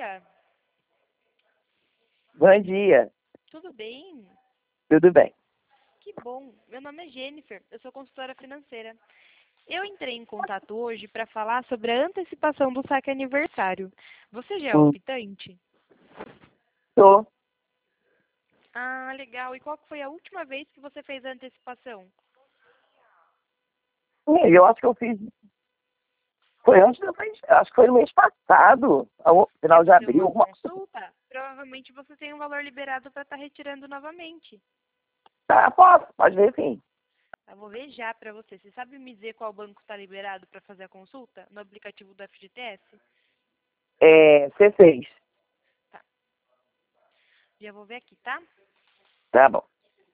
dia. Bom dia, Tudo bem? tudo bem? Que bom. Meu nome é Jennifer, eu sou consultora financeira. Eu entrei em contato hoje para falar sobre a antecipação do saque aniversário. Você já é Hum, optante? tô. Ah, legal. E qual que foi a última vez que você fez a antecipação? Eu acho que eu fiz. Foi antes do mês. Acho que foi no mês passado, ao Quer final de fazer abril. uma consulta? Provavelmente você tem um valor liberado para estar retirando novamente. Tá, posso, pode ver sim. Eu vou ver já para você. Você sabe me dizer qual banco está liberado para fazer a consulta no aplicativo do FGTS? É, C6. Tá. Já vou ver aqui, tá? Tá bom.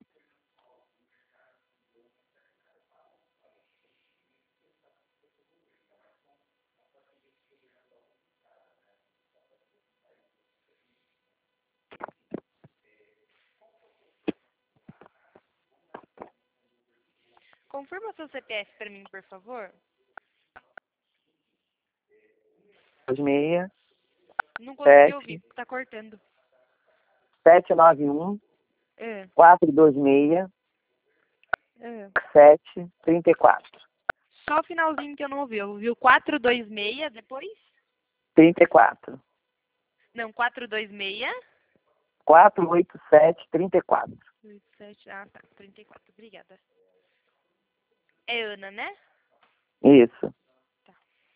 Confirma seu CPF para mim, por favor. 26 Não consegui 7 ouvir, tá cortando. 791 É, 426 é. 734. Só o finalzinho que eu não ouvi. Eu ouvi o 426 depois? 34. Não, 426. 487 34. 87, ah, tá. 34, obrigada. É Ana, né? Isso. Tá.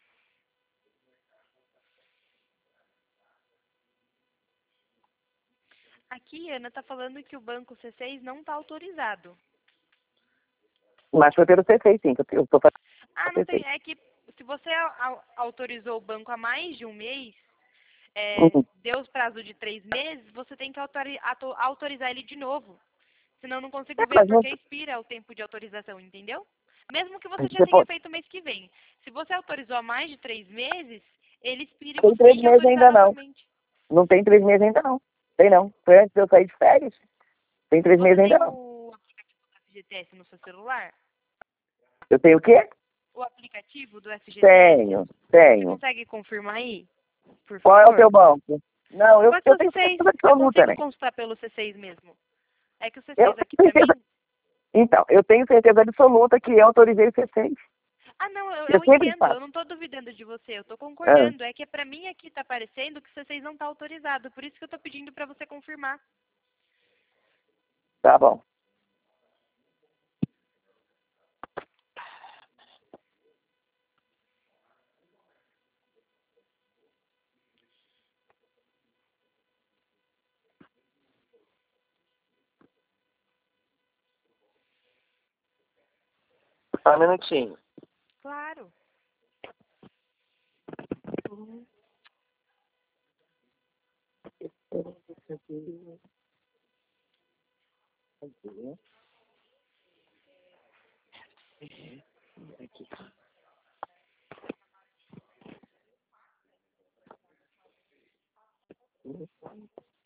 Aqui, Ana, tá falando que o banco C6 não tá autorizado. Mas foi pelo C6, sim, que eu tô Ah, fazendo não tem. C6. É que se você autorizou o banco há mais de um mês, Uhum. deu os prazo de 3 meses, você tem que autorizar ele de novo. Senão eu não consigo ver Mas não, porque expira o tempo de autorização, entendeu? Mesmo que você já você tenha pode, feito mês que vem. Se você autorizou há mais de 3 meses, ele expira e tem você tem 3 que meses autorizar ainda não. novamente. Não tem 3 meses ainda não. Tem não. Foi antes de eu sair de férias. Tem 3 Você meses ainda tem não. o aplicativo do FGTS no seu celular? Eu tenho o quê? O aplicativo do FGTS? Tenho, Você tenho. consegue confirmar aí, por Qual é o favor? teu banco? Não, eu, Pode ser eu o tenho C6. certeza Eu absoluta, consigo né? consultar pelo C6 mesmo. É que o Eu C6 aqui tenho pra certeza. mim. Então, eu tenho certeza absoluta que eu autorizei o C6. Ah, não, eu, Eu eu sempre entendo, eu faço. não tô duvidando de você, eu tô Ah, concordando. É que pra mim aqui tá aparecendo que o C6 não tá autorizado, por isso que eu tô pedindo pra você confirmar. tá bom. Só um minutinho. Claro. Aqui.